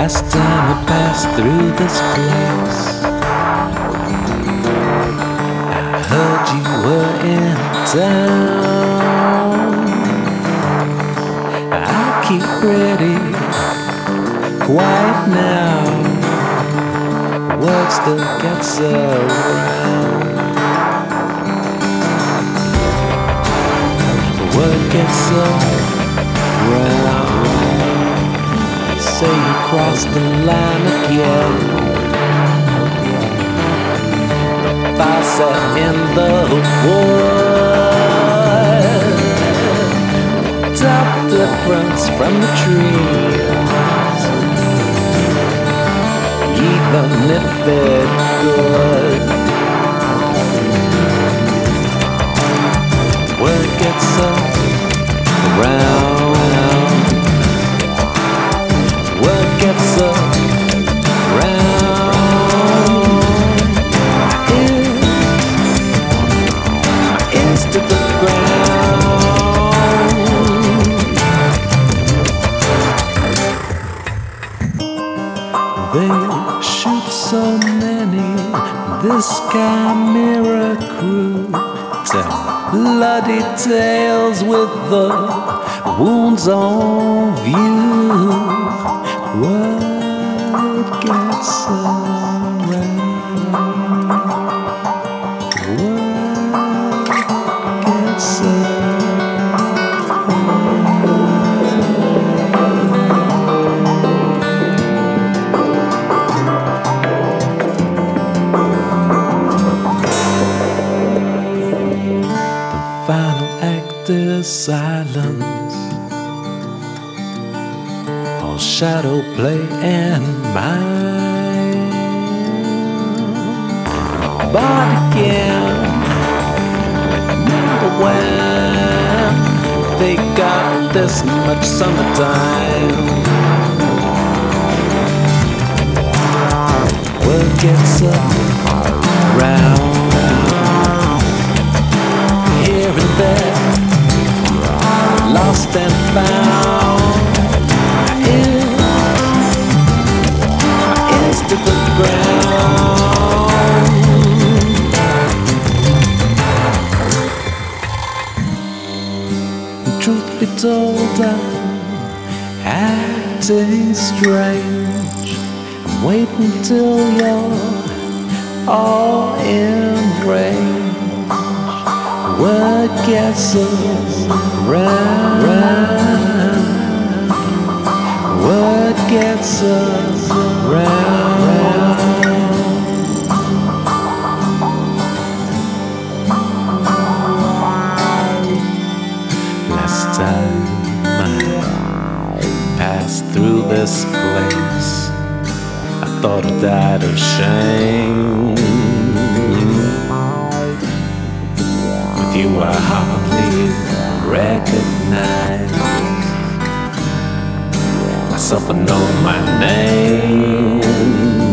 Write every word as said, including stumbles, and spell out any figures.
Last time I passed through this place, I heard you were in town. I keep pretty quiet now. Word still gets around. Word gets around. Say you crossed the line again. The fire set in the wood. Top difference from the trees, even if it's good. Word gets around. Word gets around. My ears, my ears to the ground. They shoot so many, this Chimera crew, tell bloody tales with the wounds on view. Word gets around. Word gets The final act is silence, all shadow play and mind. But again, remember when they got this much summertime. Word gets around. Here and there, lost and found. My ears, my ears to the ground. And truth be told, I'm acting strange. I'm waiting till you're all in range. Word gets around. Word gets around. Last time I passed through this place, I thought I died of shame. You I hardly recognize myself, I know my name.